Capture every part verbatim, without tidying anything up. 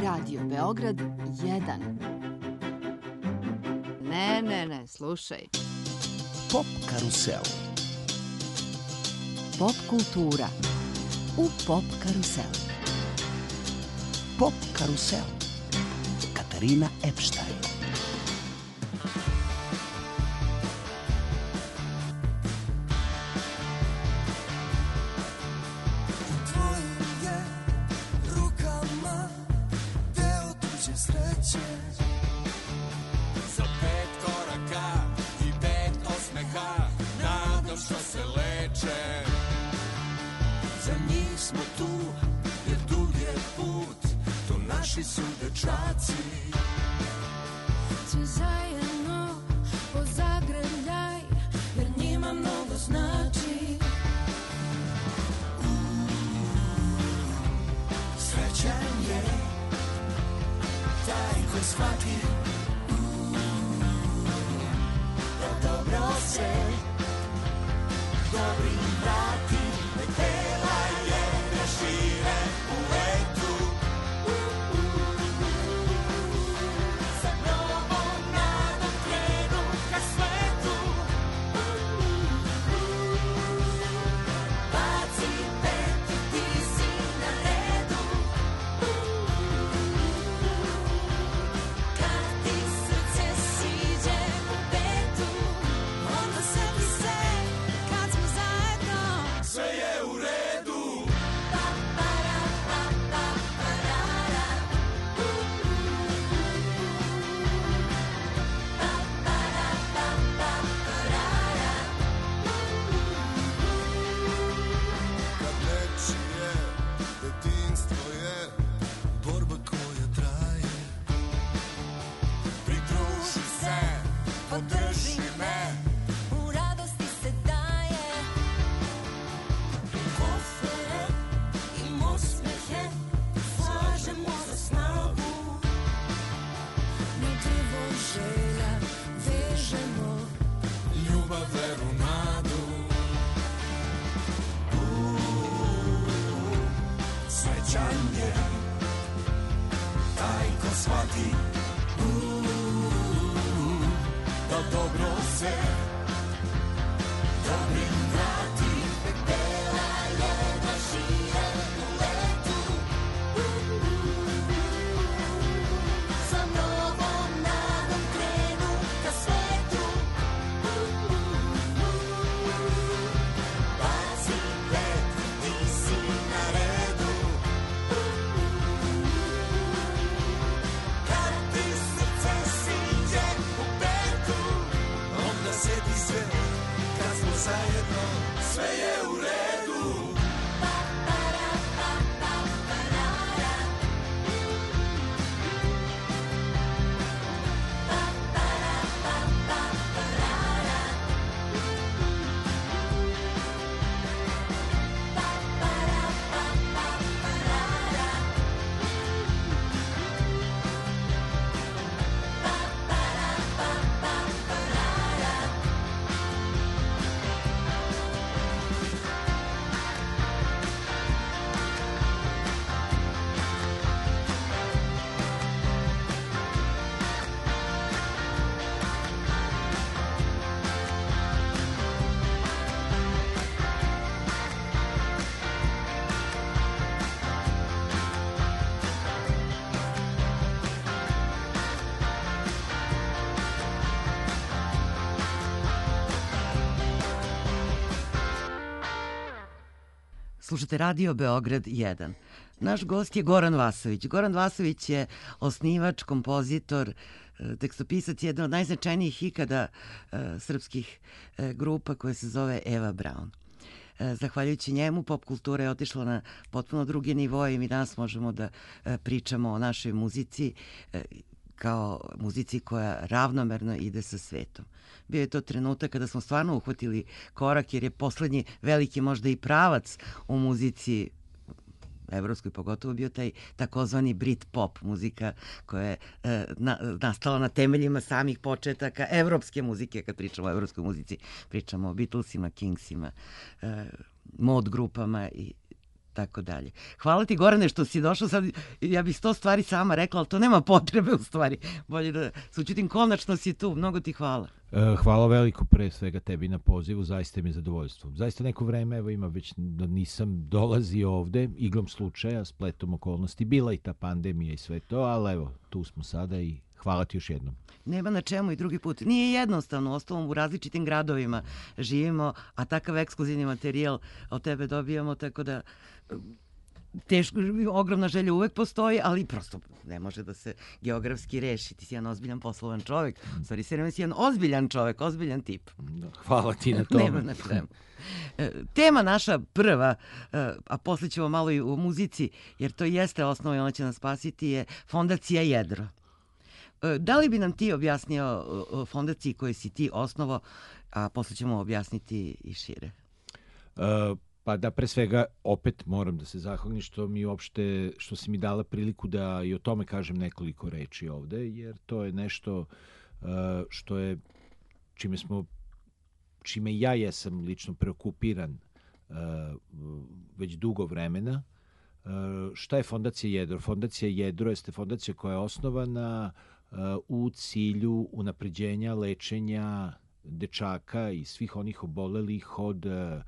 Radio Beograd jedan. Ne, ne, ne, slušaj. Pop karusel. Pop kultura u Pop karuselu. Pop karusel. Katarina Epštajn. Su dečaci, svi zajedno pozagrljaj, jer njima mnogo znači. Srećan je taj koji shvati da dobro se dobrim vrati. Nek peva je da šire u letu. Slušate Radio Beograd jedan. Naš gost je Goran Vasović. Goran Vasović je osnivač, kompozitor, tekstopisac, jedan od najznačajnijih ikada uh, srpskih uh, grupa koja se zove Eva Braun. Uh, zahvaljujući njemu pop kultura je otišla na potpuno drugi nivo i mi danas možemo da uh, pričamo o našoj muzici uh, kao muzici koja ravnomerno ide sa svetom. Bio je to trenutak kada smo stvarno uhvatili korak, jer je poslednji veliki možda i pravac u muzici evropskoj pogotovo bio taj takozvani Brit pop muzika koja je e, na, nastala na temeljima samih početaka evropske muzike. Kad pričamo o evropskoj muzici, pričamo o Beatlesima, Kingsima, e, mod grupama i tako dalje. Hvala ti, Gorane, što si došao. Sad ja bih sto stvari sama rekla, ali to nema potrebe u stvari. Bolje da se učutim, konačno si tu. Mnogo ti hvala. Hvala veliko pre svega tebi na pozivu, zaista mi je zadovoljstvo. Zaista neko vreme, evo ima već da nisam dolazio ovde, iglom slučaja, spletom okolnosti, bila i ta pandemija i sve to, ali evo, tu smo sada i hvala ti još jednom. Nema na čemu i drugi put. Nije jednostavno, ostalom u različitim gradovima živimo, a takav ekskluzivni materijal od tebe dobijamo, tako da teško, ogromna želja uvek postoji, ali prosto ne može da se geografski reši. Ti si jedan ozbiljan poslovan čovjek. U stvari, seriousno si jedan ozbiljan čovjek, ozbiljan tip. Hvala ti na tome. Nema na čemu. Tema naša prva, a posle ćemo malo i u muzici, jer to jeste osnova i ona će nas spasiti, je Fondacija Jedro. Da li bi nam ti objasnio fondaciji koju si ti osnovao, a posle ćemo objasniti i šire? Uh, pa da, pre svega, opet moram da se zahvalim što mi uopšte, što si mi dala priliku da i o tome kažem nekoliko reči ovde, jer to je nešto uh, što je, čime smo, čime ja jesam lično preokupiran uh, već dugo vremena. Uh, šta je Fondacija Jedro? Fondacija Jedro jeste fondacija koja je osnovana u cilju unapređenja lečenja dečaka i svih onih obolelih od uh,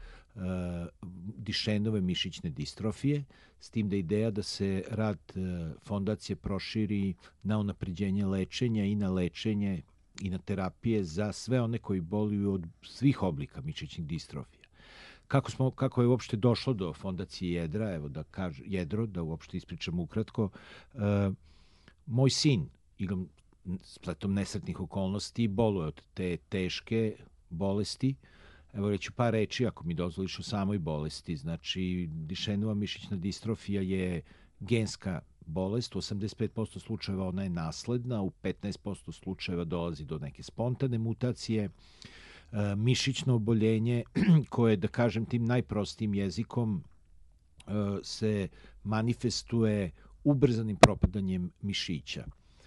Dišenove mišićne distrofije, s tim da je ideja da se rad uh, fondacije proširi na unapređenje lečenja i na lečenje i na terapije za sve one koji boluju od svih oblika mišićnih distrofija. Kako, smo, kako je uopšte došlo do Fondacije Jedra, evo da kažem, Jedro, da uopšte ispričam ukratko, uh, moj sin, igrom spletom nesretnih okolnosti, boluje od te teške bolesti. Evo reću par reči, ako mi dozvoliš, o samoj bolesti. Znači, Dišenova mišićna distrofija je genska bolest. U osamdeset pet posto slučajeva ona je nasledna, u petnaest posto slučajeva dolazi do neke spontane mutacije. E, mišićno oboljenje koje, da kažem tim najprostijim jezikom, e, se manifestuje ubrzanim propadanjem mišića.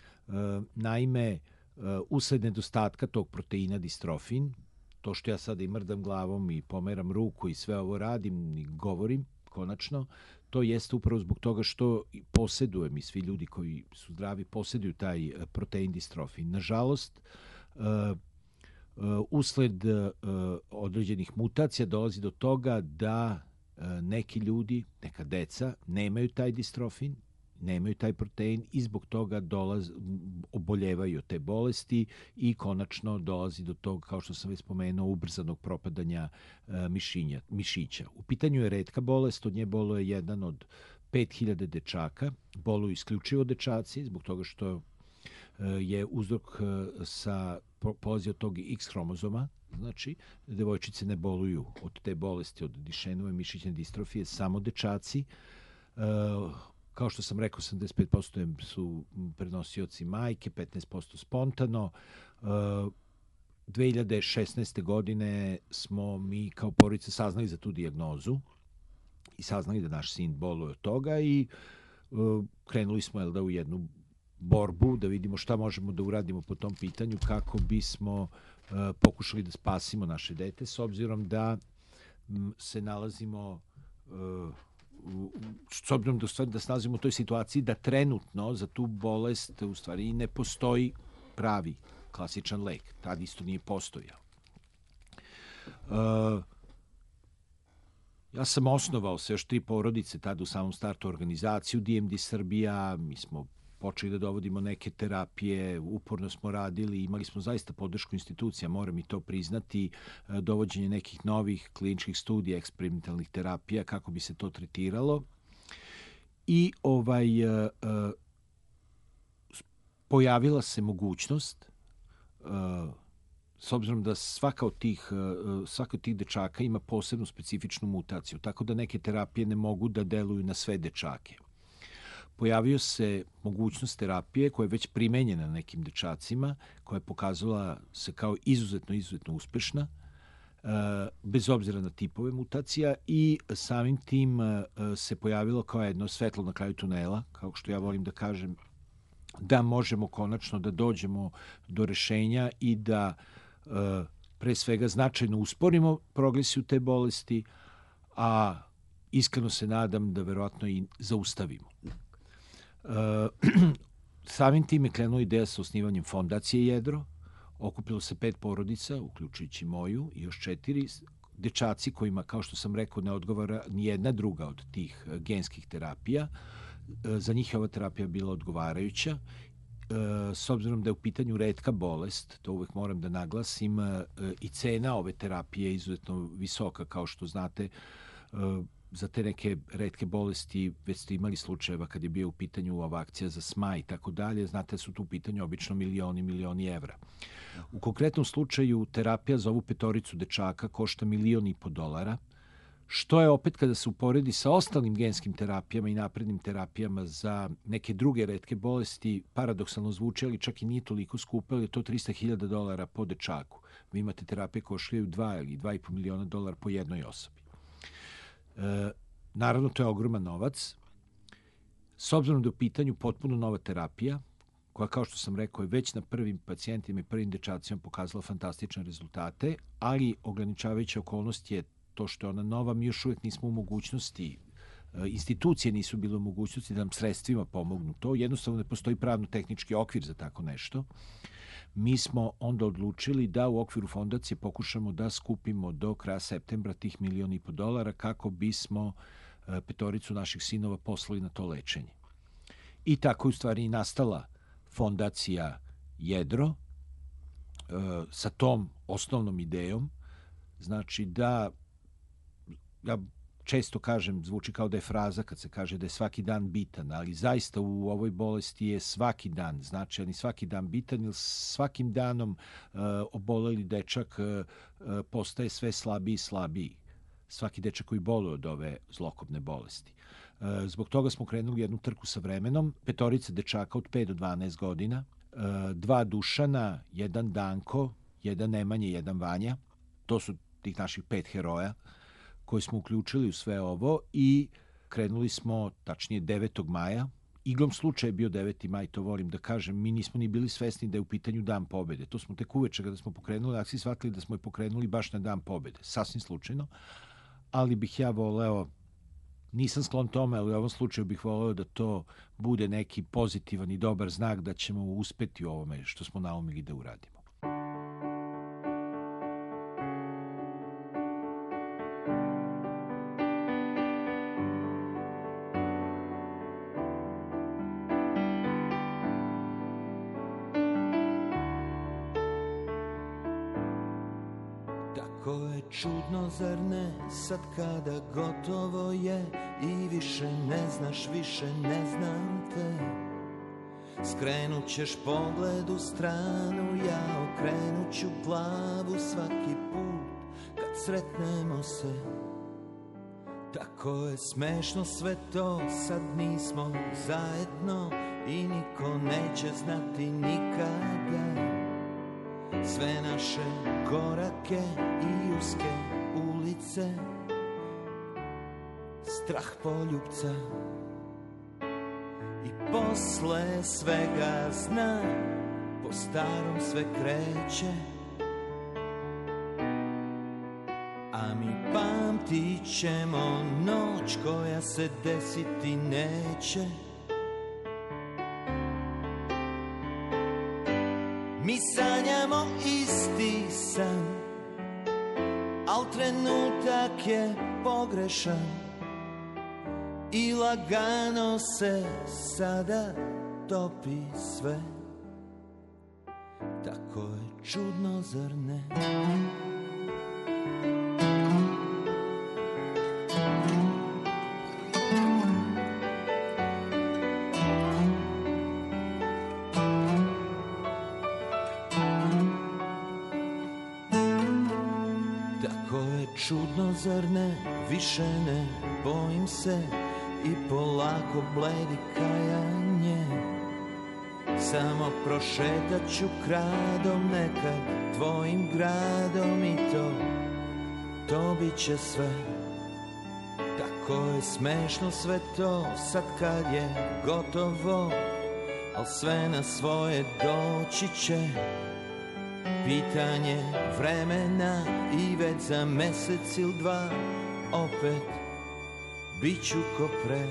Naime, usled nedostatka tog proteina distrofin, to što ja sada i mrdam glavom i pomeram ruku i sve ovo radim i govorim, konačno, to jeste upravo zbog toga što posedujem i svi ljudi koji su zdravi poseduju taj protein distrofin. Nažalost, usled određenih mutacija dolazi do toga da neki ljudi, neka deca, nemaju taj distrofin, nemaju taj protein i zbog toga dolaz, oboljevaju te bolesti i konačno dolazi do tog, kao što sam već spomenuo, ubrzanog propadanja e, mišinja, mišića. U pitanju je retka bolest, od nje boluje jedan od pet hiljada dečaka, boluju isključivo dečaci, zbog toga što e, je uzrok e, sa polazi od tog X hromozoma, znači devojčice ne boluju od te bolesti, od Dišenove mišićne distrofije, samo dečaci. E, Kao što sam rekao, osamdeset pet posto su prenosioci majke, petnaest posto spontano. dve hiljade šesnaeste. godine smo mi kao porodica saznali za tu dijagnozu i saznali da naš sin boluje od toga i krenuli smo jel da, u jednu borbu da vidimo šta možemo da uradimo po tom pitanju kako bismo pokušali da spasimo naše dete, s obzirom da se nalazimo s obzirom da, da se nalazimo u toj situaciji da trenutno za tu bolest u stvari ne postoji pravi klasičan lek. Tad isto nije postojao. Uh, ja sam osnovao sa još tri porodice tada u samom startu organizaciju D M D Srbija. Mi smo počeli da dovodimo neke terapije, uporno smo radili, imali smo zaista podršku institucija, moram i to priznati, dovođenje nekih novih kliničkih studija, eksperimentalnih terapija, kako bi se to tretiralo. I ovaj, uh, uh, pojavila se mogućnost, uh, s obzirom da svaka od tih, uh, svaka od tih dečaka ima posebnu specifičnu mutaciju, tako da neke terapije ne mogu da deluju na sve dečake. Pojavio se mogućnost terapije koja je već primenjena na nekim dečacima, koja je pokazala se kao izuzetno, izuzetno uspešna, bez obzira na tipove mutacija i samim tim se pojavilo kao jedno svetlo na kraju tunela, kao što ja volim da kažem, da možemo konačno da dođemo do rešenja i da pre svega značajno usporimo progresiju te bolesti, a iskreno se nadam da verovatno i zaustavimo. Uh, samim tim je krenula ideja sa osnivanjem fondacije Jedro. Okupilo se pet porodica, uključujući moju i još četiri dečaci kojima, kao što sam rekao, ne odgovara ni jedna druga od tih genskih terapija. Za njih je ova terapija bila odgovarajuća. S obzirom da je u pitanju retka bolest, to uvek moram da naglasim, i cena ove terapije je izuzetno visoka, kao što znate. Za te neke retke bolesti već ste imali slučajeva kad je bio u pitanju ova akcija za S M A i tako dalje. Znate da su tu u pitanju obično milioni, milioni evra. U konkretnom slučaju terapija za ovu petoricu dečaka košta milion i po dolara, što je opet kada se uporedi sa ostalim genskim terapijama i naprednim terapijama za neke druge retke bolesti, paradoksalno zvuči, ali čak i nije toliko skupo, ali je to trista hiljada dolara po dečaku. Vi imate terapije koje koštaju dva ili dva i po miliona dolara po jednoj osobi. E, naravno, to je ogroman novac. S obzirom da je u pitanju potpuno nova terapija, koja, kao što sam rekao, je već na prvim pacijentima i prvim dečacima pokazala fantastične rezultate, ali ograničavajuća okolnost je to što je ona nova, mi još uvijek nismo u mogućnosti, institucije nisu bile u mogućnosti da nam sredstvima pomognu to. Jednostavno ne postoji pravno-tehnički okvir za tako nešto. Mi smo onda odlučili da u okviru fondacije pokušamo da skupimo do kraja septembra tih milion i po dolara kako bismo petoricu naših sinova poslali na to lečenje. I tako je u stvari nastala fondacija Jedro sa tom osnovnom idejom. Znači da, ja često kažem, zvuči kao da je fraza kad se kaže da je svaki dan bitan, ali zaista u ovoj bolesti je svaki dan značajan i svaki dan bitan, jer svakim danom uh, oboleli dečak uh, postaje sve slabiji i slabiji. Svaki dečak koji boluje od ove zlokobne bolesti. Uh, zbog toga smo krenuli jednu trku sa vremenom. Petorica dečaka od pet do dvanaest godina, uh, dva Dušana, jedan Danko, jedan Nemanja, jedan Vanja. To su tih naših pet heroja koji smo uključili u sve ovo i krenuli smo, tačnije devetog maja. Iglom slučaja je bio deveti maj, to volim da kažem. Mi nismo ni bili svesni da je u pitanju Dan pobede. To smo tek uveče kada smo pokrenuli akciju shvatili da smo je pokrenuli baš na Dan pobede. Sasvim slučajno. Ali bih ja voleo, nisam sklon tome, ali u ovom slučaju bih voleo da to bude neki pozitivan i dobar znak da ćemo uspeti u ovome što smo naumili da uradimo. Čudno, zar ne, sad kada gotovo je i više ne znaš, više ne znam te. Skrenut ćeš pogled u stranu, ja okrenut ću glavu svaki put kad sretnemo se. Tako je smešno sve to, sad nismo zajedno i niko neće znati nikada. Sve naše korake i uske ulice, strah poljupca. I posle svega zna, po starom sve kreće, a mi pamtit ćemo noć koja se desiti neće. Mi sanjamo isti san, al trenutak je pogrešan i lagano se sada topi sve. Tako je čudno, zar ne? Čudno, zar ne, više ne bojim se i polako bledi kajanje. Samo prošetat ću kradom nekad tvojim gradom i to, to bit će sve. Tako je smešno sve to, sad kad je gotovo, al sve na svoje doći će. Pitanje vremena i već za mesec ili dva opet biću ko pre.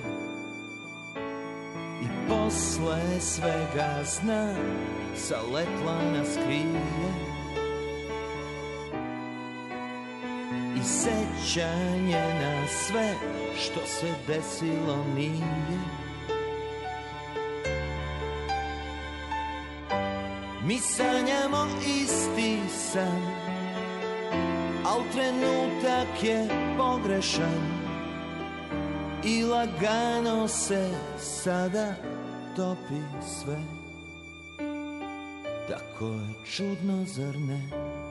I posle svega zna, sa letla nas krije. I sećanje na sve što se desilo nije. Mi sanjamo isti san, al trenutak je pogrešan i lagano se sada topi sve. Tako je čudno, zar ne?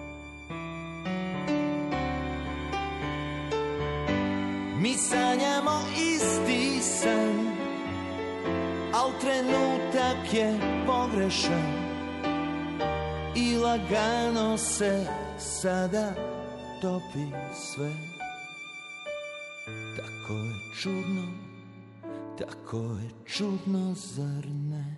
Mi sanjamo isti san, al trenutak je pogrešan i lagano se sada topi sve. Tako je čudno, tako je čudno, zar ne?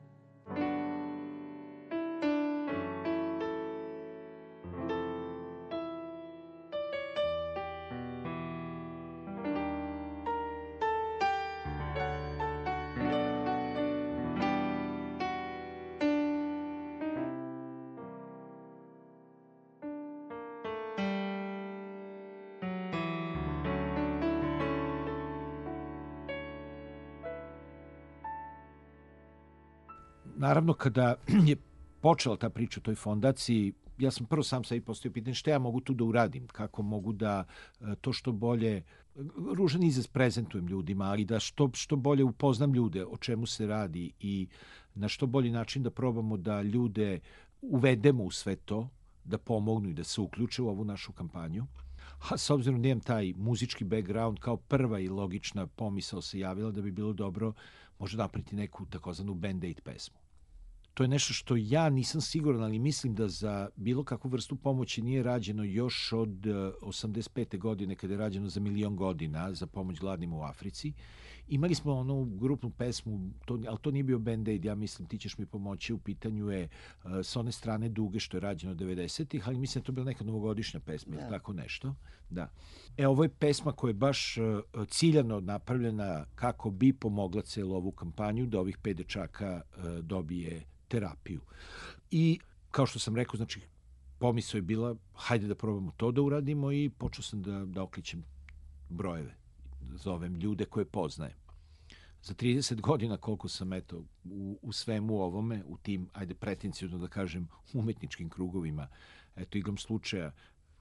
Naravno, kada je počela ta priča o toj fondaciji, ja sam prvo sam sebi postavio pitanje šta ja mogu tu da uradim, kako mogu da to što bolje, ružan izraz, prezentujem ljudima, ali da što, što bolje upoznam ljude o čemu se radi i na što bolji način da probamo da ljude uvedemo u sve to, da pomognu i da se uključe u ovu našu kampanju. A s obzirom da imam taj muzički background, kao prva i logična pomisao se javila da bi bilo dobro možda napraviti neku takozvanu Band-Aid pesmu. To je nešto što ja nisam siguran, ali mislim da za bilo kakvu vrstu pomoći nije rađeno još od osamdeset pete godine, kada je rađeno za milion godina za pomoć gladnima u Africi. Imali smo onu grupnu pesmu, to, ali to nije bio Band-Aid, ja mislim Ti ćeš mi pomoći, u pitanju je uh, s one strane duge, što je rađeno devedesetih, ali mislim da to je bila neka novogodišnja pesma, yeah. tako nešto. Da. E, ovo je pesma koja je baš uh, ciljano napravljena kako bi pomogla celu ovu kampanju da ovih pet dečaka uh, dobije terapiju. I kao što sam rekao, znači, pomisao je bila, hajde da probamo to da uradimo i počeo sam da, da okličem brojeve. Zovem ljude koje poznajem. Za trideset godina koliko sam eto u, u svemu ovome, u tim, ajde pretencijno da kažem, umetničkim krugovima, eto igrom slučaja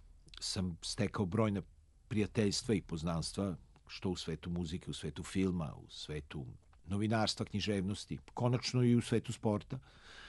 sam stekao brojna prijateljstva i poznanstva, što u svetu muzike, u svetu filma, u svetu novinarstva, književnosti, konačno i u svetu sporta.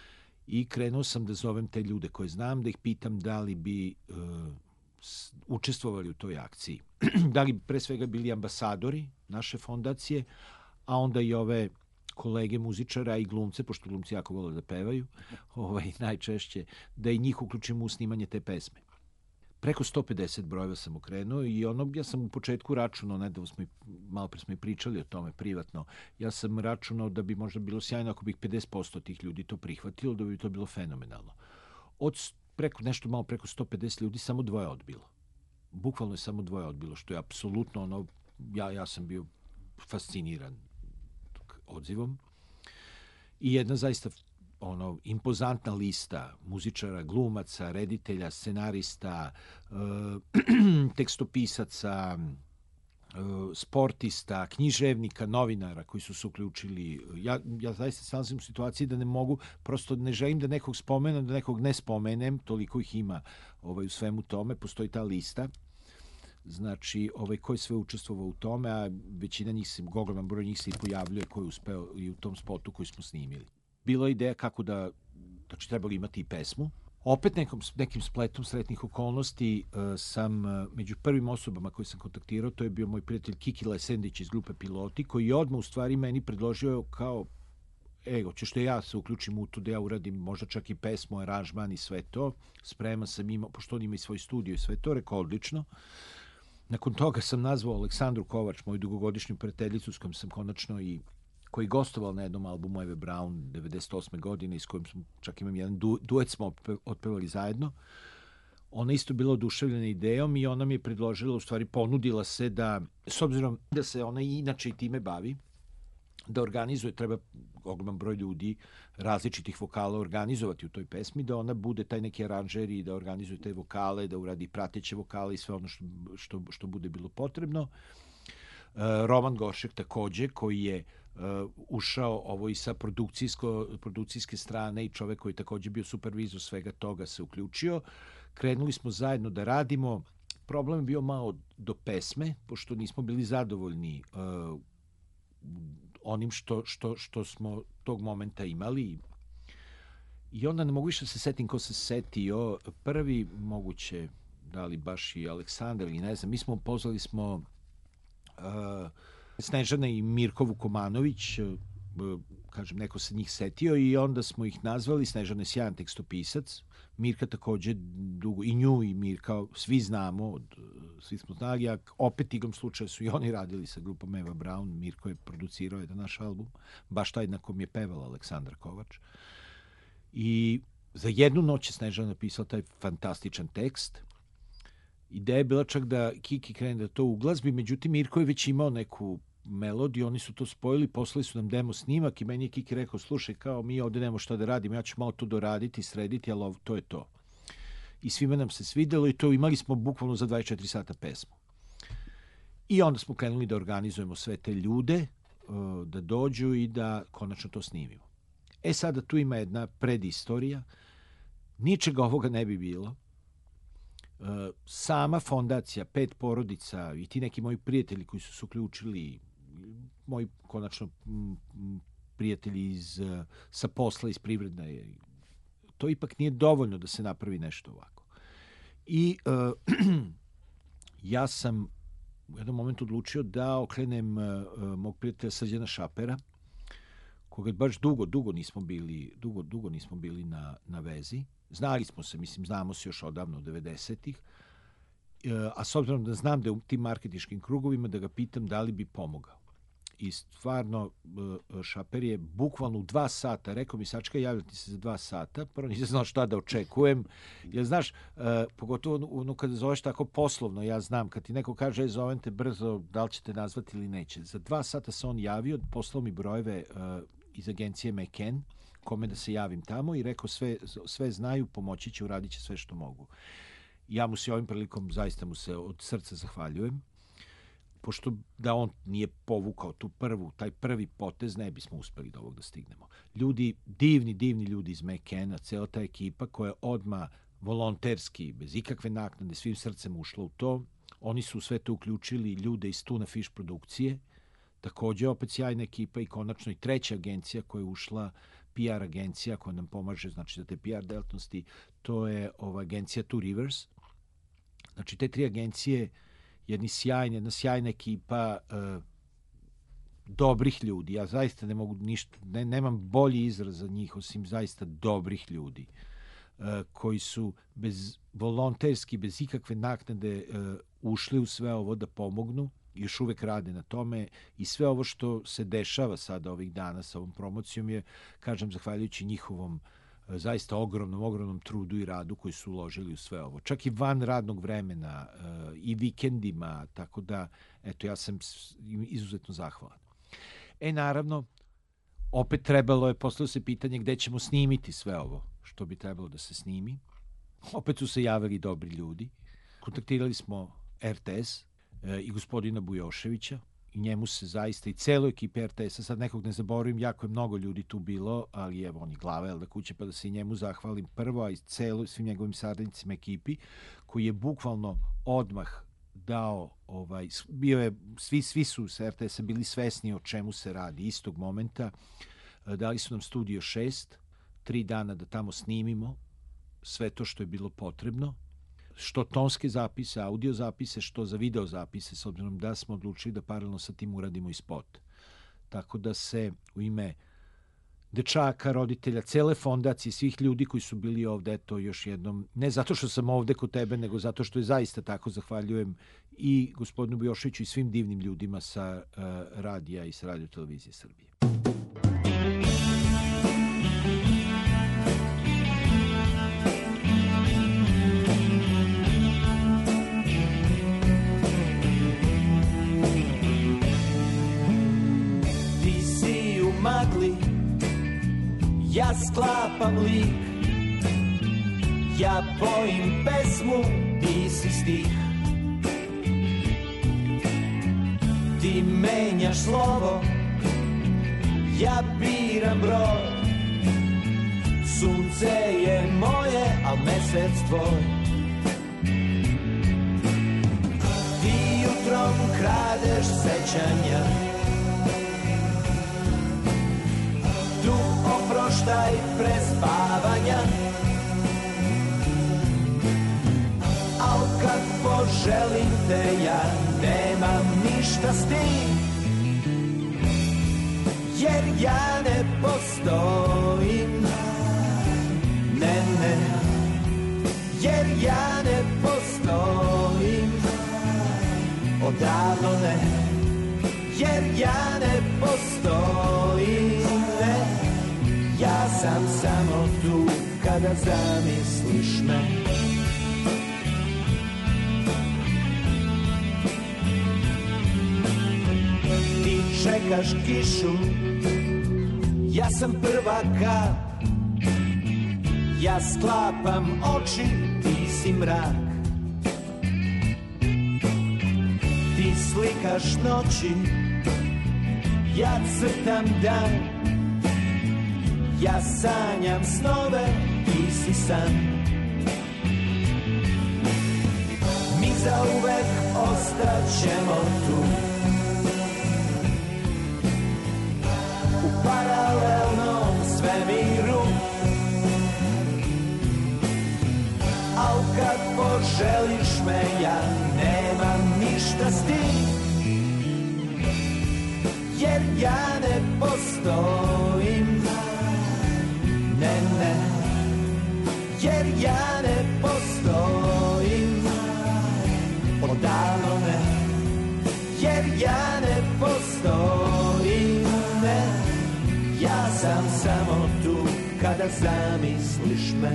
I krenuo sam da zovem te ljude koje znam, da ih pitam da li bi uh, učestvovali u toj akciji. Da li pre svega bili ambasadori naše fondacije, a onda i ove kolege muzičara i glumce, pošto glumci jako vole da pevaju, ovaj, najčešće, da i njih uključimo u snimanje te pesme. Preko sto pedeset brojeva sam okrenuo i ono, ja sam u početku računao, nedavno smo i, malo pre smo i pričali o tome privatno, ja sam računao da bi možda bilo sjajno ako bi pedeset posto tih ljudi to prihvatilo, da bi to bilo fenomenalno. Od preko, nešto malo preko sto pedeset ljudi samo dvoje odbilo. Bukvalno je samo dvoje odbilo, što je apsolutno ono, ja, ja sam bio fasciniran odzivom. I jedna zaista ono impozantna lista muzičara, glumaca, reditelja, scenarista, e, tekstopisaca, e, sportista, književnika, novinara koji su se uključili. Ja, ja zaista se nalazim u situaciji da ne mogu, prosto ne želim da nekog spomenem, da nekog ne spomenem, toliko ih ima ovaj, u svemu tome, postoji ta lista. Znači, ovaj, ko je sve učestvovao u tome, a većina njih se, ogroman broj njih se i pojavljuje koji je uspeo i u tom spotu koji smo snimili. Bila je ideja kako da, znači trebali imati i pesmu. Opet nekom, nekim spletom sretnih okolnosti uh, sam uh, među prvim osobama koje sam kontaktirao, to je bio moj prijatelj Kiki Lesendić iz grupe Piloti, koji je odmah u stvari meni predložio kao, e, hoćeš da ja se uključim u to, da ja uradim možda čak i pesmu, aranžman i sve to. Spreman sam imao, pošto on ima i svoj studio i sve to, rekao odlično. Nakon toga sam nazvao Aleksandru Kovač, moju dugogodišnju prijateljicu s kojom sam konačno i koji je gostovao na jednom albumu Eve Brown devedeset osme godine i s kojim smo, čak imam jedan du, duet smo otpevali zajedno. ona isto bila oduševljena idejom i ona mi je predložila, u stvari ponudila se da, s obzirom da se ona inače i time bavi, da organizuje, treba ogroman broj ljudi različitih vokala organizovati u toj pesmi, da ona bude taj neki aranžer i da organizuje te vokale, da uradi prateće vokale i sve ono što, što, što bude bilo potrebno. Uh, Roman Goršek takođe, koji je uh, ušao ovo i sa produkcijsko, produkcijske strane i čovek koji je takođe bio supervizor svega toga se uključio. Krenuli smo zajedno da radimo. Problem je bio malo do pesme, pošto nismo bili zadovoljni uh, onim što, što, što smo tog momenta imali. I onda ne mogu više se setim ko se setio. Prvi moguće, da li baš i Aleksandar ili ne znam, mi smo pozvali smo uh, Snežana i Mirko Vukomanović, uh, kažem, neko se njih setio i onda smo ih nazvali. Snežana je sjajan tekstopisac, Mirka takođe dugo, i nju i Mirka, svi znamo, od, svi smo znali, a opet igrom slučaja su i oni radili sa grupom Eva Braun, Mirko je producirao jedan naš album, baš taj na kom je pevala Aleksandar Kovač. I za jednu noć je Snežana napisala taj fantastičan tekst. Ideja je bila čak da Kiki krene da to uglazbi, međutim Mirko je već imao neku melodiju, oni su to spojili, poslali su nam demo snimak i meni je Kiki rekao, slušaj, kao mi ovde nemamo šta da radimo, ja ću malo to doraditi, srediti, ali to je to. I svima nam se svidelo i to imali smo bukvalno za dvadeset četiri sata pesmu. I onda smo krenuli da organizujemo sve te ljude, da dođu i da konačno to snimimo. E sada tu ima jedna predistorija, ničega ovoga ne bi bilo. Sama fondacija, pet porodica i ti neki moji prijatelji koji su se uključili, moji konačno prijatelji iz, sa posla, iz privredne, to ipak nije dovoljno da se napravi nešto ovako. I uh, ja sam u jednom momentu odlučio da okrenem uh, mog prijatelja Srđana Šapera, koga baš dugo, dugo nismo bili, dugo, dugo nismo bili na, na vezi. Znali smo se, mislim, znamo se još odavno, devedesetih, a s obzirom da znam da je u tim marketinškim krugovima, da ga pitam da li bi pomogao. I stvarno, Šaper je bukvalno u dva sata rekao mi, Sačka, javljati se za dva sata, prvo nisam znao šta da očekujem, jer znaš, pogotovo ono kada zoveš tako poslovno, ja znam, kad ti neko kaže, e, zovem te brzo, da li ćete nazvati ili neće. Za dva sata se on javio, poslao mi brojeve iz agencije McCann, kome da se javim tamo i rekao sve, sve znaju, pomoći će, uradit će sve što mogu. Ja mu se ovim prilikom zaista mu se od srca zahvaljujem, pošto da on nije povukao tu prvu, taj prvi potez, ne bismo uspeli do ovog da stignemo. Ljudi, divni, divni ljudi iz McCanna, cela ta ekipa koja je odmah volonterski, bez ikakve naknade, svim srcem ušla u to. Oni su sve to uključili ljude iz Tuna Fish produkcije, takođe opet sjajna ekipa i konačno i treća agencija koja je ušla, P R agencija koja nam pomaže, znači za te P R delatnosti, to je ova agencija Two Rivers. Znači te tri agencije, jedni sjajni, jedna sjajna ekipa uh, dobrih ljudi. Ja zaista ne mogu ništa, ne, nemam bolji izraz za njih osim zaista dobrih ljudi uh, koji su bez volonterski, bez ikakve naknade uh, ušli u sve ovo da pomognu. Još uvek rade na tome i sve ovo što se dešava sada ovih dana sa ovom promocijom je, kažem, zahvaljujući njihovom zaista ogromnom, ogromnom trudu i radu koji su uložili u sve ovo. Čak i van radnog vremena i vikendima, tako da, eto, ja sam izuzetno zahvalan. E, naravno, opet trebalo je, postavilo se pitanje gde ćemo snimiti sve ovo što bi trebalo da se snimi. Opet su se javili dobri ljudi. Kontaktirali smo R T S i gospodina Bujoševića i njemu se zaista i celoj ekipi R T S-a, sad nekog ne zaboravim, jako je mnogo ljudi tu bilo, ali evo on je glava, jel da kuće, pa da se i njemu zahvalim prvo, a i celoj svim njegovim saradnicima ekipi, koji je bukvalno odmah dao, ovaj, bio je, svi, svi su sa R T S-a bili svesni o čemu se radi istog momenta, dali su nam Studio šest, tri dana da tamo snimimo sve to što je bilo potrebno, što tonske zapise, audio zapise, što za video zapise, s obzirom da smo odlučili da paralelno sa tim uradimo i spot. Tako da se u ime dečaka, roditelja, cele fondacije, svih ljudi koji su bili ovde, eto još jednom, ne zato što sam ovde kod tebe, nego zato što je zaista tako, zahvaljujem i gospodinu Bujoševiću i svim divnim ljudima sa uh, radija i sa Radio Televizije Srbije. Ja sklapam lik, ja bojim pesmu, ti si stih. Ti menjaš slovo, ja biram broj. Sunce je moje, al mesec tvoj. Ti jutrom kradeš sećanja, tu oproštaj prespavanja. Al kad poželim te ja nemam ništa s tim, jer ja ne postojim. Ne, ne, jer ja ne postojim. Odavno ne, jer ja ne postojim. Ne, ja sam samo tu kada zamisliš me. Ti čekaš kišu, ja sam prva kap. Ja sklapam oči, ti si mrak. Ti slikaš noći, ja crtam dan. Ja sanjam snove, ti si san. Mi zauvek ostaćemo tu, u paralelnom svemiru. Al kad poželiš me, ja nemam ništa s tim, jer ja ne postojim. Ne, ne, jer ja ne postojim. Odavno ne, jer ja ne postojim. Ne, ja sam samo tu kada zamisliš me.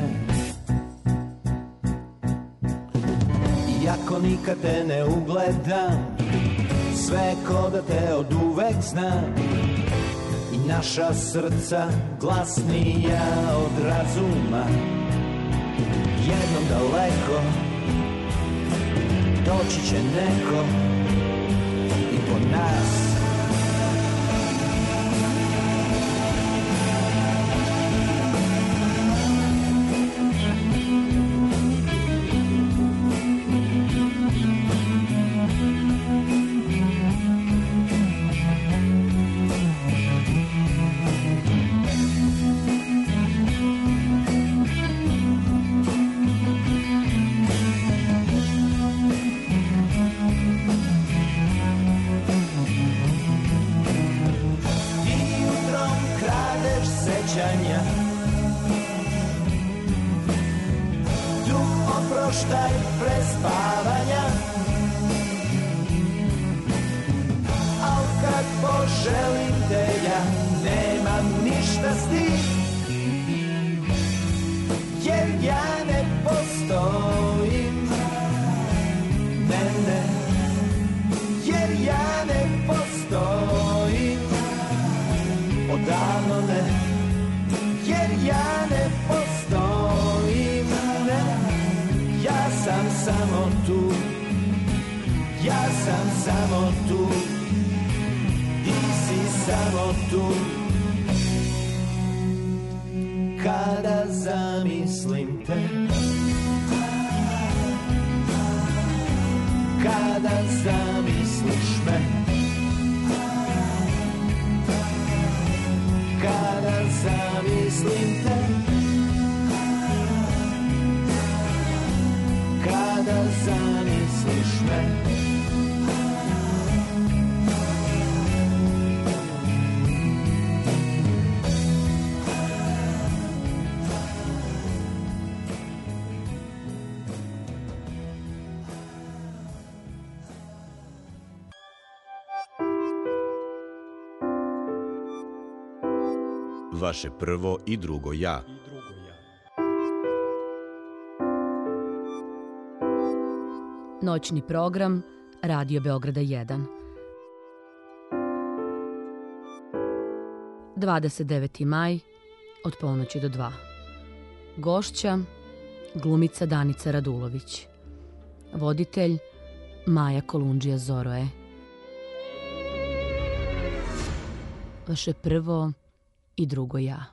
Iako nikad te ne ugledam, sve ko da te od uvek znam. I naša srca glasnija od razuma. Jednom daleko doći će neko i po nas. Vaše prvo i drugo ja. Noćni program Radio Beograda jedan. dvadeset deveti maj, od ponoći do dva. Gošća glumica Danica Radulović. Voditelj Maja Kolundžija Zoroje. Vaše prvo i drugo ja.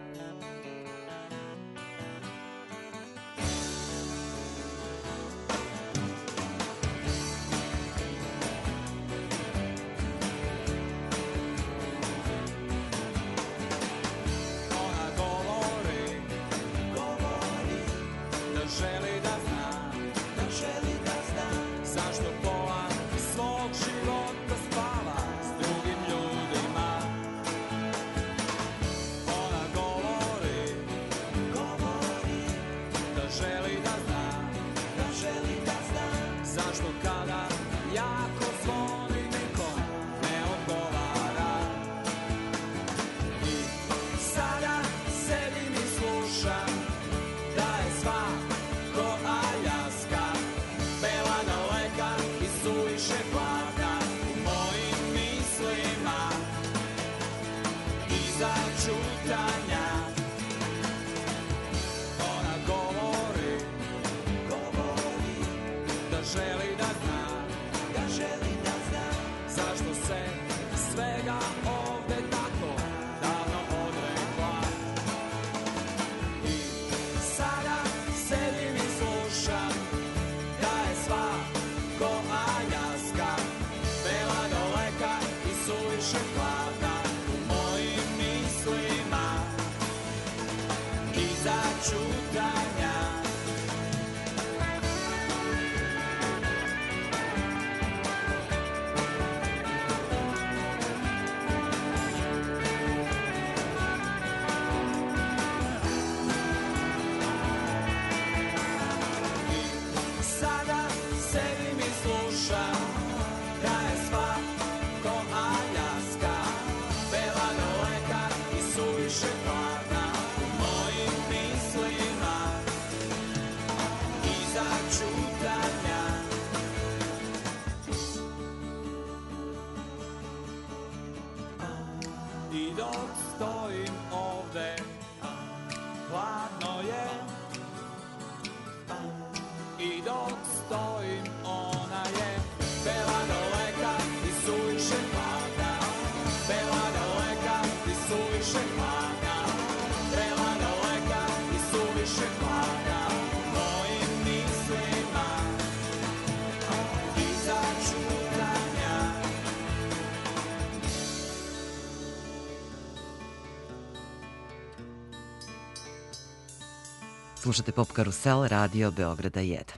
Slušate Pop Karusel, radio Beograda jedan.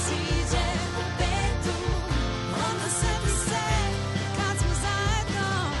Onda se ti se kad smo zajedno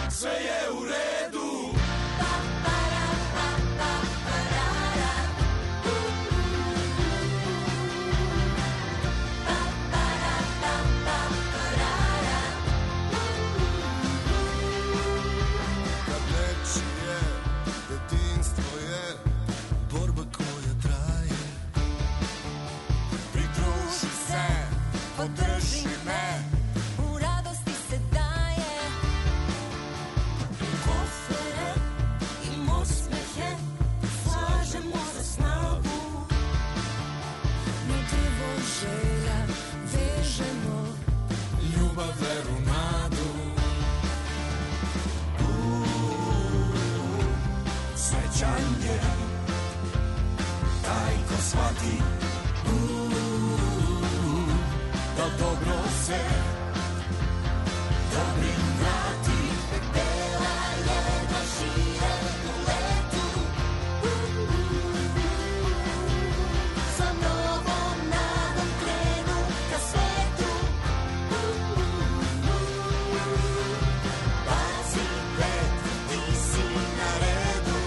srećan je taj ko shvati da dobro se dobrim vrati. Bela je da šire u letu, sa novom nadom krenu ka svetu. Baci pet, ti si na redu.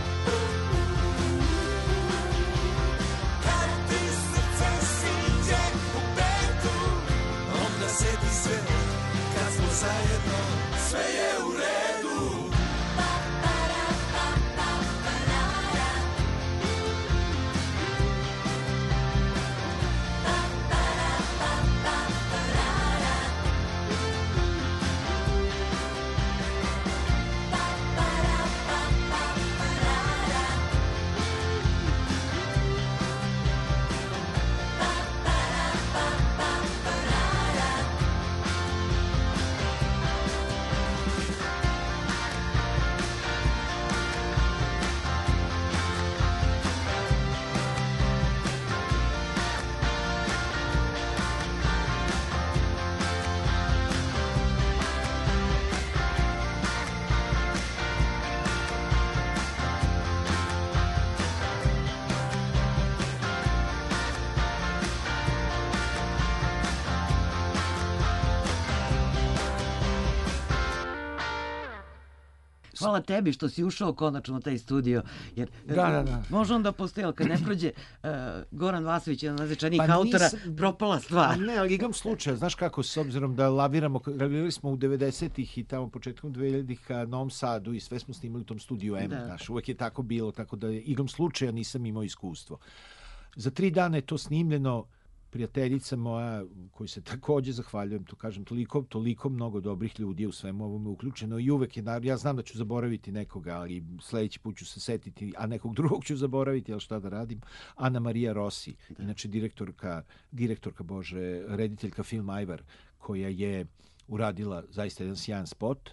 Kad ti srce siđe u petu, onda seti sve, kad smo zajedno, sve je u redu. Hvala tebi što si ušao konačno u taj studio, jer Da, da, da. može onda postoji, ali kad ne prođe uh, Goran Vasović, jedan od najznačajnijih Pa autora, nisam- propala stvar. A ne, ali igam slučaja, znaš kako, s obzirom da laviramo, lavirali smo u devedesetih i tamo početkom dvehiljaditih ka Novom Sadu i sve smo snimali u tom studiju M, Da. znaš, uvek je tako bilo, tako da igam slučaja nisam imao iskustvo. Za tri dana je to snimljeno, prijateljica moja, koju se takođe zahvaljujem, to kažem, toliko, toliko mnogo dobrih ljudi je u svemu ovome uključeno i uvek je, naravno, ja znam da ću zaboraviti nekoga, ali sledeći put ću se setiti, a nekog drugog ću zaboraviti, ali šta da radim. Ana Marija Rossi, inače direktorka, direktorka, bože, rediteljka Film Ajvar, koja je uradila zaista jedan sjajan spot.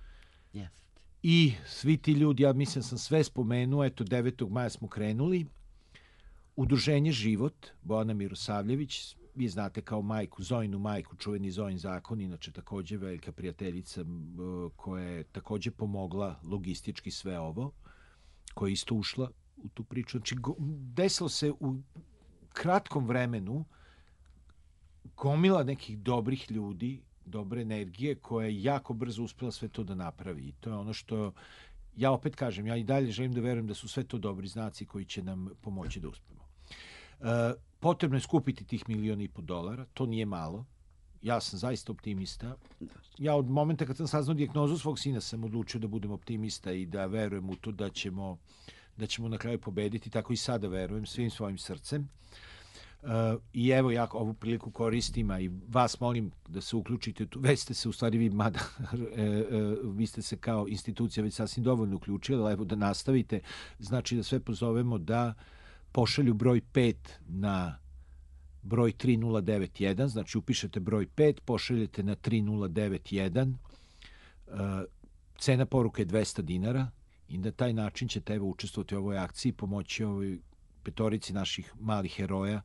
Jeste. I svi ti ljudi, ja mislim sam sve spomenuo, eto devetog maja smo krenuli. Udruženje Život, Bojana Mirosavljević, vi znate kao majku, Zojinu majku, čuveni Zojin zakon, inače takođe velika prijateljica m, koja je takođe pomogla logistički sve ovo, koja je isto ušla u tu priču. Znači, go- desilo se u kratkom vremenu gomila nekih dobrih ljudi, dobre energije, koja je jako brzo uspela sve to da napravi. I to je ono što, ja opet kažem, ja i dalje želim da verujem da su sve to dobri znaci koji će nam pomoći da uspemo. E, potrebno je skupiti tih miliona i po dolara, to nije malo. Ja sam zaista optimista. Ja od momenta kad sam saznao dijagnozu svog sina sam odlučio da budem optimista i da verujem u to da ćemo, da ćemo na kraju pobediti, tako i sada verujem svim svojim srcem. Uh, I evo ja ovu priliku koristim, a i vas molim da se uključite tu. Već ste se u stvari vi, mada, e, e, vi ste se kao institucija već sasvim dovoljno uključili, ali evo da nastavite. Znači da sve pozovemo da pošalju broj pet na broj tri nula devet jedan, znači upišete broj pet, pošaljete na tri nula devet jedan, uh, cena poruke je dvesta dinara i na taj način ćete evo učestvovati u ovoj akciji, pomoći ovoj petorici naših malih heroja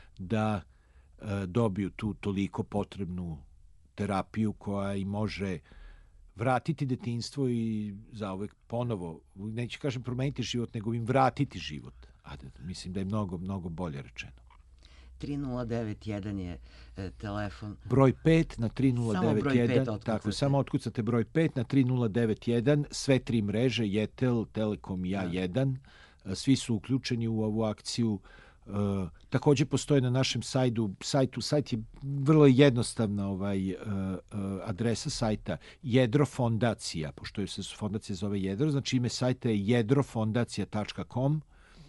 da e, dobiju tu toliko potrebnu terapiju koja im može vratiti detinjstvo i zauvek ponovo, neću kažem promeniti život, nego im vratiti život. A da, mislim da je mnogo, mnogo bolje rečeno. tri nula devet jedan je e, telefon. Broj pet na tri nula devet Samo broj pet jedan, otkucate. tako, samo otkucate broj pet na tri nula devet jedan, sve tri mreže, Jetel, Telekom i A jedan, svi su uključeni u ovu akciju. Uh, takođe postoje na našem sajtu, sajtu, sajt je vrlo jednostavna ovaj, uh, uh, adresa sajta Jedro fondacija, pošto je se fondacija zove Jedro, znači ime sajta je jedrofondacija tačka com.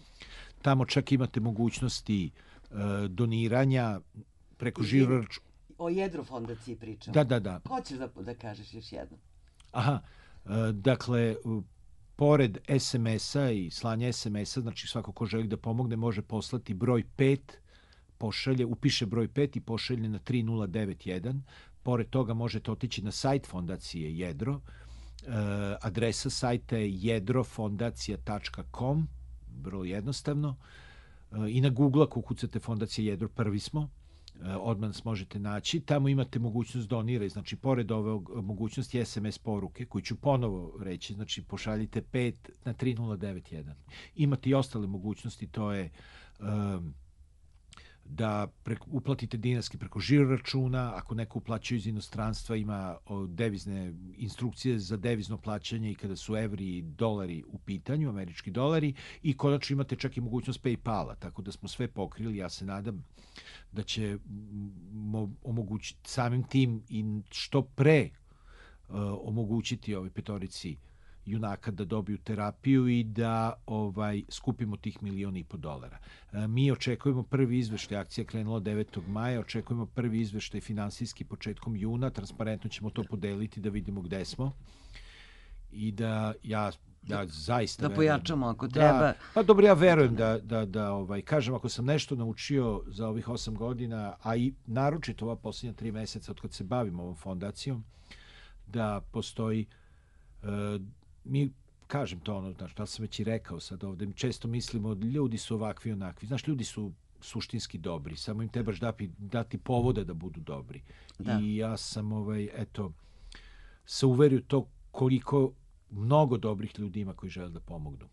Tamo čak imate mogućnosti uh, doniranja preko žiro računa. O Jedro fondaciji pričamo. Da, da, da. Hoćeš da, da kažeš još jednom? Aha, uh, dakle, uh, pored es em es-a i slanja es em es-a, znači svako ko želi da pomogne može poslati broj pet, pošalje, upiše broj pet i pošalje na tri nula devet jedan. Pored toga možete otići na sajt fondacije Jedro adresa sajta je jedrofondacija tačka com, vrlo jednostavno. I na Google ako ukucate Fondacija Jedro, prvi smo, odmah nas možete naći. Tamo imate mogućnost donirati, znači pored ove mogućnosti es em es poruke, koju ću ponovo reći, znači pošaljite pet na tri nula devet jedan. Imate i ostale mogućnosti, to je um, da preko, uplatite dinarski preko žiro računa, ako neko uplaćuje iz inostranstva, ima o, devizne instrukcije za devizno plaćanje i kada su evri i dolari u pitanju, američki dolari, i konačno imate čak i mogućnost PayPala, tako da smo sve pokrili. Ja se nadam da će omogućiti samim tim i što pre uh, omogućiti ovoj petorici junaka da dobiju terapiju i da ovaj skupimo tih miliona i po dolara. E, mi očekujemo prvi izveštaj, akcija krenula devetog maja, očekujemo prvi izveštaj finansijski početkom juna, transparentno ćemo to podeliti da vidimo gde smo i da ja da zaista da pojačamo ako da, treba. Pa dobro, ja verujem da, da, da ovaj, kažem, ako sam nešto naučio za ovih osam godina, a i naročito ova posljednja tri meseca od kad se bavim ovom fondacijom, da postoji uh, mi, kažem to ono, znaš, to sam već i rekao sad ovde, često mislimo ljudi su ovakvi i onakvi, znaš, ljudi su suštinski dobri, samo im trebaš dati, dati povoda da budu dobri. Da. I ja sam, ovaj, eto, se uverio to koliko mnogo dobrih ljudi ima koji žele da pomognu.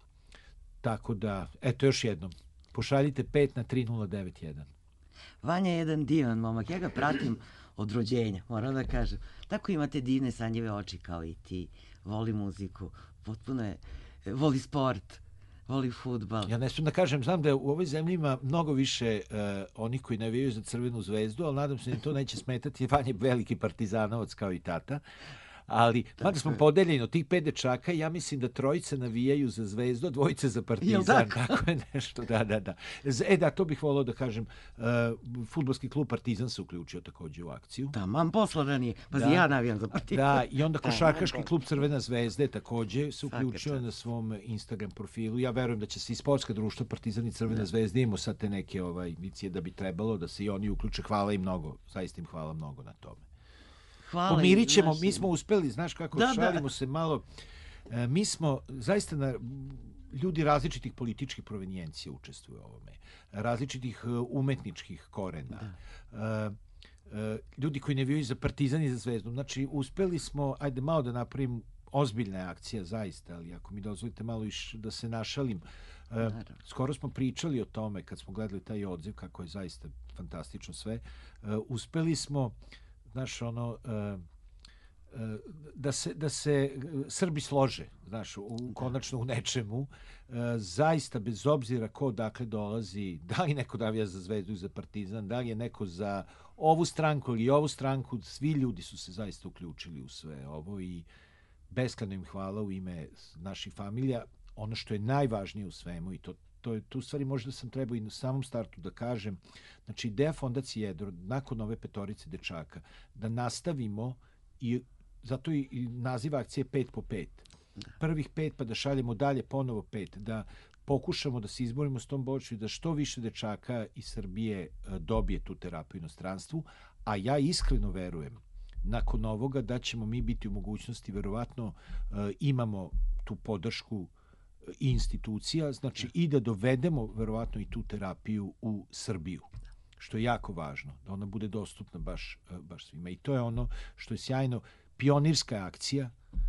Tako da, eto, još jednom, pošaljite pet na tri nula devet jedan. Vanja je jedan divan momak, ja ga pratim od rođenja, moram da kažem. Tako imate divne sanjive oči kao i ti, voli muziku, potpuno je, voli sport, voli fudbal. Ja ne smijem da kažem, znam da u ovoj zemlji ima mnogo više uh, onih koji navijaju za Crvenu zvezdu, ali nadam se da to neće smetati, Vanja je veliki partizanovac kao i tata. Ali, mada smo podeljeni od tih pet dečaka, ja mislim da trojice navijaju za Zvezdu, dvojice za Partizan. Tako? Tako je nešto, da, da, da. E da, to bih volao da kažem, uh, fudbalski klub Partizan se uključio takođe u akciju. Da, mam posla da nije, pa da, ja navijam za Partizan. Da, i onda košarkaški klub Crvena zvezda takođe se uključio na svom Instagram profilu. Ja verujem da će se i sportska društva Partizan i Crvena da. zvezda imamo sad te neke ovaj, indicije da bi trebalo da se i oni uključe. Hvala im mnogo, zaista im hvala mnogo na tome. Hvala. Pomirit ćemo, mi smo uspeli, znaš kako, da, šalimo da. se malo, e, mi smo zaista na, ljudi različitih političkih provenijencija učestvuju u ovome, različitih uh, umetničkih korena, da. e, e, ljudi koji ne viju za Partizan i za Zvezdu, znači uspeli smo, ajde malo da napravim ozbiljna akcija zaista, ali ako mi dozvolite malo iš da se našalim, e, skoro smo pričali o tome kad smo gledali taj odziv, kako je zaista fantastično sve, e, uspeli smo, znaš, ono, uh, uh, da se, da se Srbi slože, znaš, u, konačno u nečemu, uh, zaista bez obzira ko dakle dolazi, da li neko navija za Zvezdu i za Partizan, da li je neko za ovu stranku ili ovu stranku, svi ljudi su se zaista uključili u sve ovo i beskrajno im hvala u ime naših familija. Ono što je najvažnije u svemu, i to To je, tu stvari možda sam trebao i na samom startu da kažem, znači ideja Fondacije Jedro, nakon ove petorice dečaka, da nastavimo, i zato i, i naziv akcije pet po pet. Prvih pet, pa da šaljemo dalje ponovo pet, da pokušamo da se izborimo s tom bolešću i da što više dečaka iz Srbije dobije tu terapiju u inostranstvu, a ja iskreno verujem, nakon ovoga, da ćemo mi biti u mogućnosti, verovatno imamo tu podršku i institucija, znači i da dovedemo verovatno i tu terapiju u Srbiju, što je jako važno, da ona bude dostupna baš, baš svima. I to je ono što je sjajno, pionirska akcija,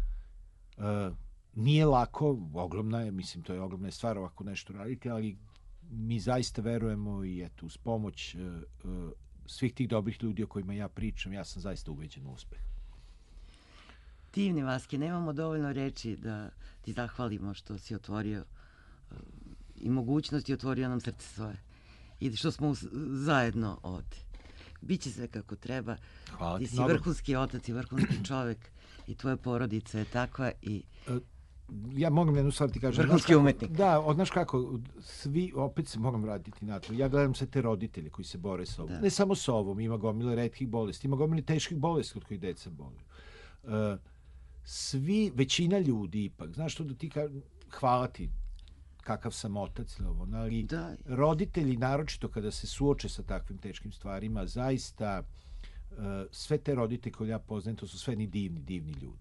uh, nije lako, ogromna je, mislim, to je ogromna stvar ovako nešto raditi, ali mi zaista verujemo i eto, uz pomoć uh, uh, svih tih dobrih ljudi o kojima ja pričam, ja sam zaista ubeđen u uspeh. Divni, Vaske, nemamo dovoljno reči da ti zahvalimo što si otvorio uh, i mogućnost i otvorio nam srce svoje i što smo us, zajedno ovde. Biće sve kako treba. Hvala ti si mnogo. Vrhunski otac i vrhunski čovek i tvoja porodica je takva i... Uh, ja mogu jednu stvar ti kažem. Vrhunski umetnik. Da, od, znaš kako, svi, opet se moram vratiti na to. Ja gledam sve te roditelje koji se bore sa ovom. Da. Ne samo sa ovom, ima gomile retkih bolesti, ima gomile teških bolesti od kojih deca boluju. Uh, svi, većina ljudi ipak, znaš što da ti kažem, hvala ti kakav sam otac, ali da. Roditelji, naročito kada se suoče sa takvim teškim stvarima, zaista uh, sve te roditelje koje ja poznajem, to su sve ni divni, divni ljudi.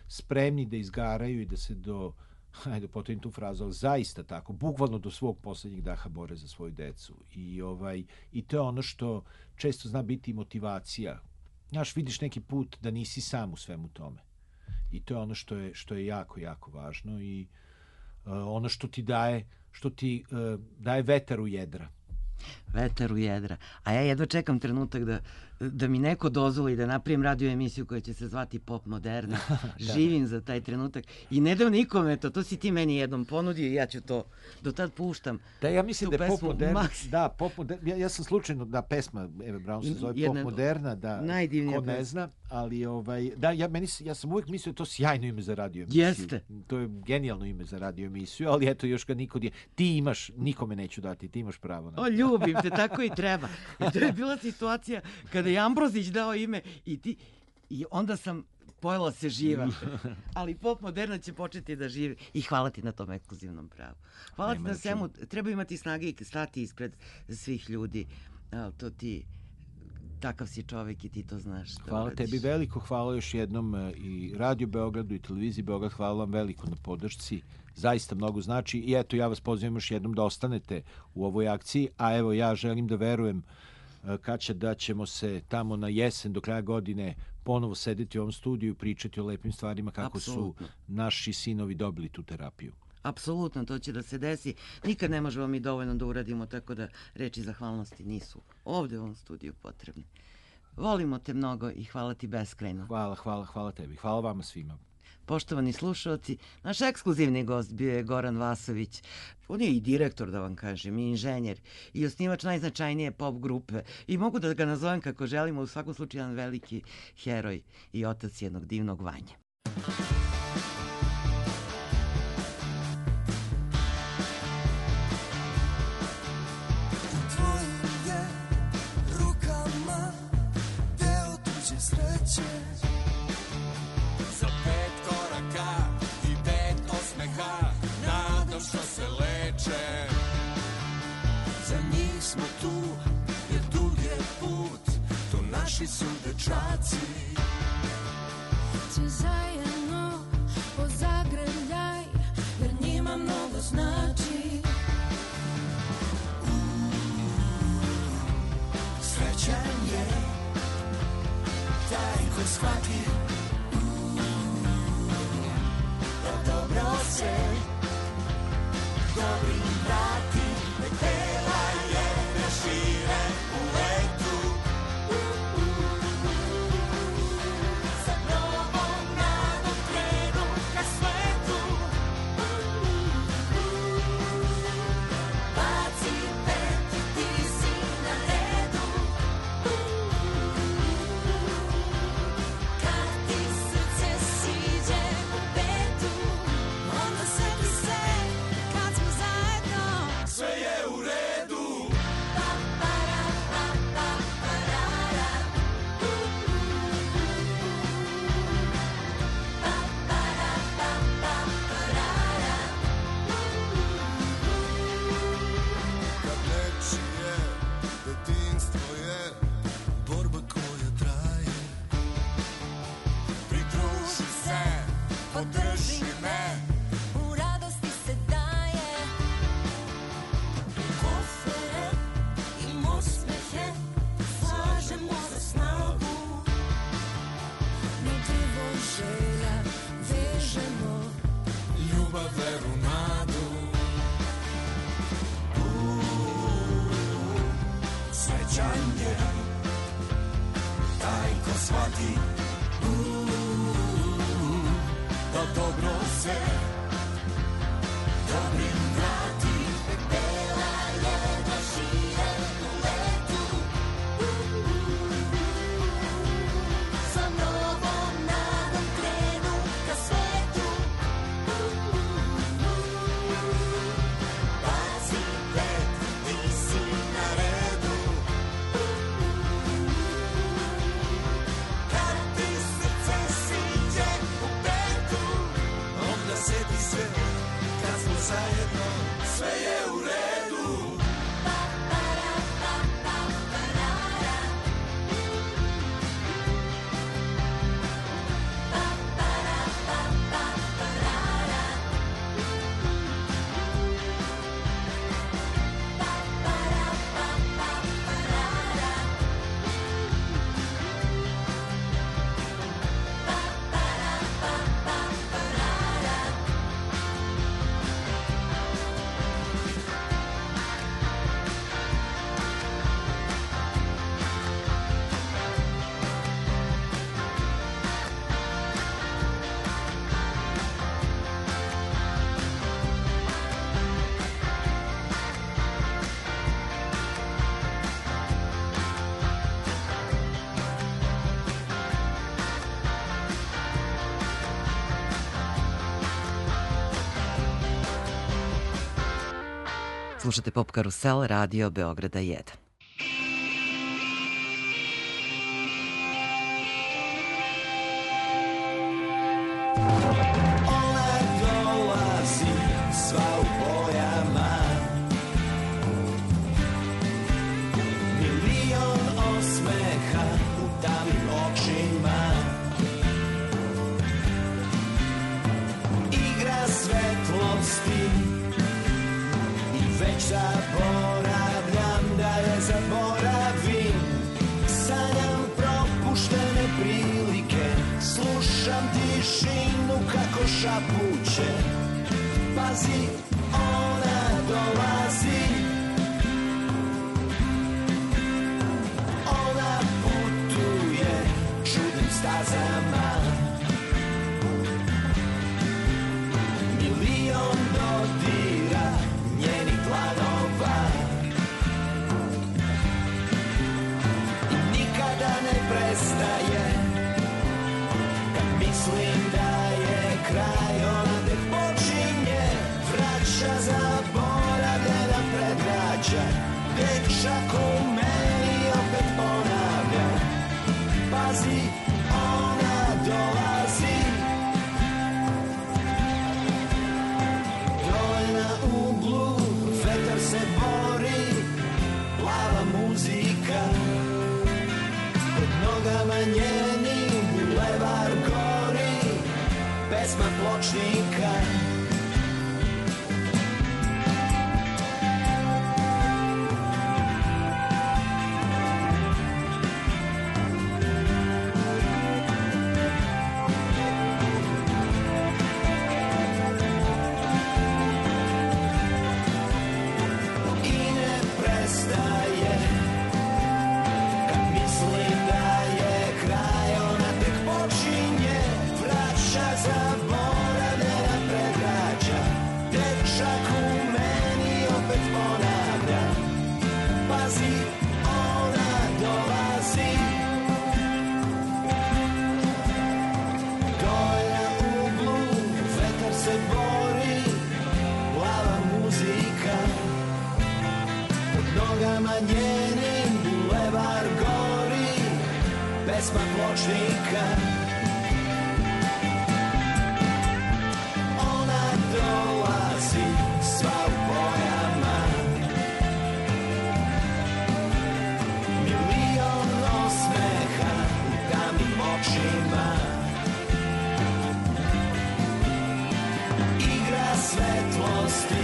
spremni da izgaraju i da se do, ajde potrebim tu frazu, ali zaista tako, bukvalno do svog poslednjeg daha bore za svoju decu. I, ovaj, i to je ono što često zna biti motivacija. Znaš, vidiš neki put da nisi sam u svemu tome. I to je ono što je, što je jako, jako važno i uh, ono što ti daje, što ti uh, daje vetar u jedra. Vetar u jedra. A ja jedva čekam trenutak da, da mi neko dozvoli da napravim radio emisiju koja će se zvati Pop Moderna. Živim za taj trenutak i ne dam nikome to. To si ti meni jednom ponudio i ja ću to do tad puštam. Da, ja mislim da je Pop Moderna. Max. Da, Pop Moderna. Ja, ja sam slučajno, da, pesma Eve Braun se zove Jedna, Pop Moderna, da, ko ne zna, ali ovaj, da, ja, meni, ja sam uvijek mislio to sjajno ime za radio emisiju. Jeste. To je genijalno ime za radio emisiju, ali eto, još ga niko je. Ti imaš, nikome neću dati, ti imaš pravo na. O, ljubim te, tako i treba. I to je bila situacija kada je Ambrozić dao ime i ti, i onda sam pojela se živa. Ali Pop Moderna će početi da živi. I hvala ti na tom ekskluzivnom pravu. Hvala Nema ti na svemu. Treba imati snage i stati ispred svih ljudi. Ali to ti, takav si čovek i ti to znaš. Hvala tebi veliko, hvala još jednom i Radio Beogradu i Televiziji Beograd, hvala vam veliko na podršci. Zaista mnogo znači i eto, ja vas pozivam još jednom da ostanete u ovoj akciji, a evo ja želim da verujem, Kaća, da ćemo se tamo na jesen do kraja godine ponovo sedeti u ovom studiju i pričati o lepim stvarima kako Absolutno. Su naši sinovi dobili tu terapiju. Apsolutno, to će da se desi. Nikad ne možemo mi dovoljno da uradimo, tako da reči zahvalnosti nisu ovde u ovom studiju potrebne. Volimo te mnogo i hvala ti beskrajno. Hvala, hvala, hvala tebi. Hvala vama svima. Poštovani slušalci, naš ekskluzivni gost bio je Goran Vasović. On je i direktor, da vam kažem, i inženjer, i osnivač najznačajnije pop grupe. I mogu da ga nazovem kako želimo, u svakom slučaju jedan veliki heroj i otac jednog divnog Vanje. Sreće za pet koraka i pet osmeha, nadam što se leče. Za njih smo tu, jer dug je put, to naši su dečaci. Će zajedno po zagrljaj, jer njima mnogo znači. Srećan je taj ko shvati da dobro se dobrim vrati, nek tela je da šire u letu. Sa novom nadom krenu ka svetu. Baci pet i ti si na redu. Podrži me, u radosti se daje. Kofere i osmehe slažemo za snagu. Mi drvo želja vežemo, ljubav, veru, nadu. Uuu, srećan je taj ko shvati da dobro se dobrim vrati. Bela je da šire u letu. Sa novom nadom krenu ka svetu. Baci pet, ti si na redu. Kad ti srce siđe u petu, onda seti sve kad smo zajedno. Slušate Pop Karusel, radio Beograda jedan. Ona dolazi sva u bojama, milion osmeha u tamnim očima, igra svetlosti i već zaboravljam da je zaboravim. Sanjam propuštene prilike, slušam tišinu kako šapuće. Pazi, ona dolazi, ona putuje čudnim stazama, milion dodira njenih dlanova i nikada ne prestaje. Kad mislim da je kraj, ona tek počinje, vraća zaboravljena predrađa, dečak u meni opet ponavlja. Pazi, ona dolazi, dole na uglu vetar se bori, plava muzika, pod nogama njenim bulevar gori, pesma pločnika. I ne prestaje, kad mislim da je kraj, ona tek počinje, vraća zaboravljena predrađa, dečak u meni opet ponavlja. Pazi, ona dolazi, dole na uglu vetar se bori, plava muzika, pod nogama njenim bulevar gori, pesma pločnika. Ona dolazi sva u bojama, milion osmeha u tamnim očima, igra svetlosti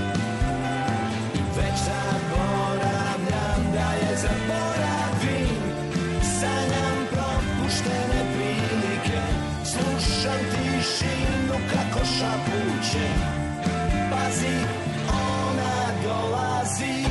i već zaboravljam da je zaboravim. Sanjam propuštene prilike, slušam tišinu kako šapuće. Pazi, ona dolazi,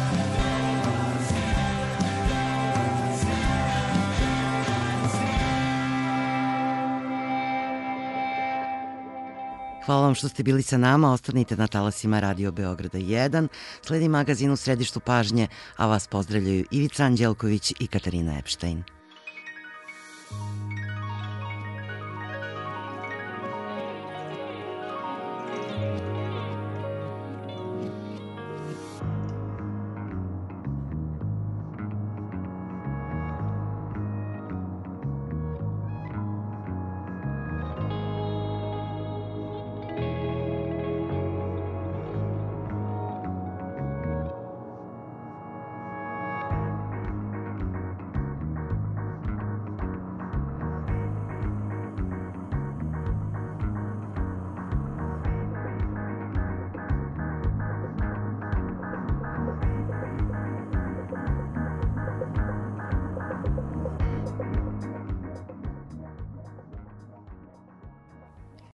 Hvala vam što ste bili sa nama, ostanite na talasima Radio Beograda jedan. Sledi magazin U središtu pažnje, a vas pozdravljaju Ivica Anđelković i Katarina Epštajn.